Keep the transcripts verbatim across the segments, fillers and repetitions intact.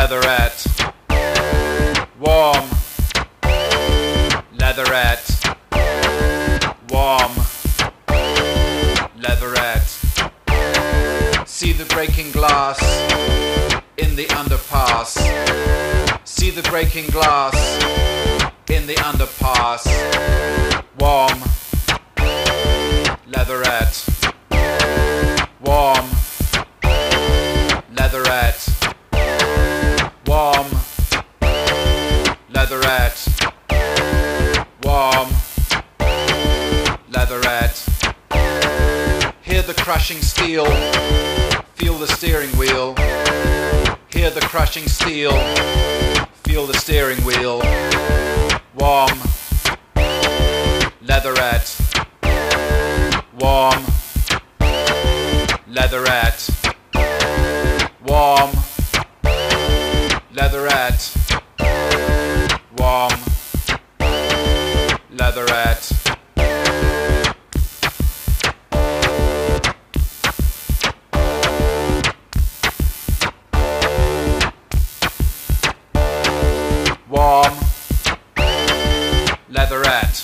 leatherette, warm, leatherette, warm, leatherette. See the breaking glass in the underpass. See the breaking glass in the underpass. Warm, leatherette, warm, leatherette, warm, leatherette, warm, leatherette. Hear the crushing steel, feel the steering wheel. Hear the crushing steel, feel the steering wheel. Warm, leatherette, warm, leatherette, warm, leatherette, warm, leatherette. Warm, leatherette,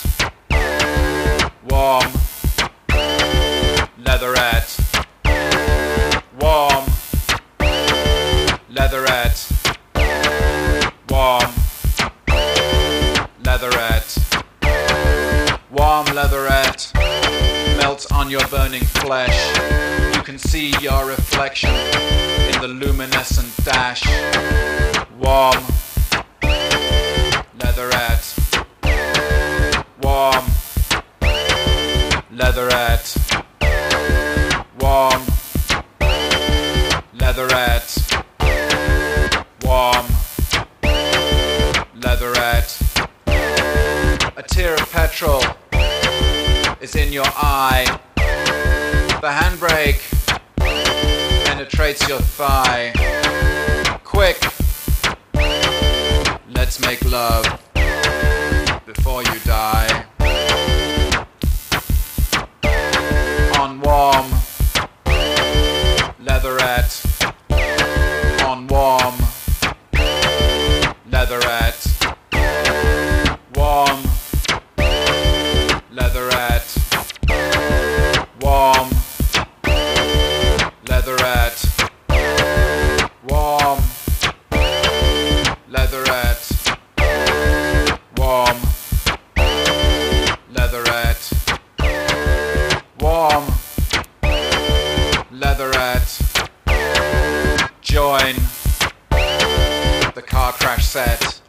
warm, leatherette, warm, leatherette, warm, leatherette, warm leatherette, melts on your burning flesh. You can see your reflection in the luminescent dash. Warm, leatherette, warm, leatherette, warm, leatherette, warm, leatherette. A tear of petrol is in your eye. The handbrake penetrates your thigh. Quick, let's make love before you die. On warm, leatherette, on warm, leatherette, warm, leatherette, warm, leatherette, warm, leatherette, warm, leatherette, warm, leatherette. Join the car crash set.